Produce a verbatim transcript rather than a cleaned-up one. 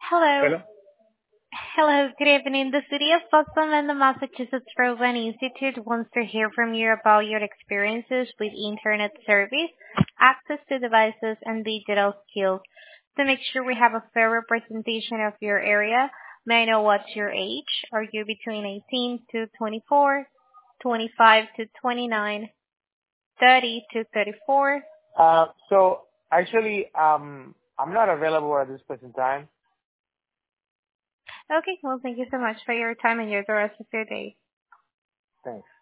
Hello. Hello? Hello, good evening. The City of Boston and the Massachusetts Broadband Institute wants to hear from you about your experiences with Internet service, access to devices, and digital skills. To make sure we have a fair representation of your area, may I know what's your age? Are you between eighteen to twenty-four, twenty-five to twenty-nine, thirty to thirty-four? Uh, so actually, um, I'm not available at this present time. Okay, well, thank you so much for your time and your the rest of your day. Thanks.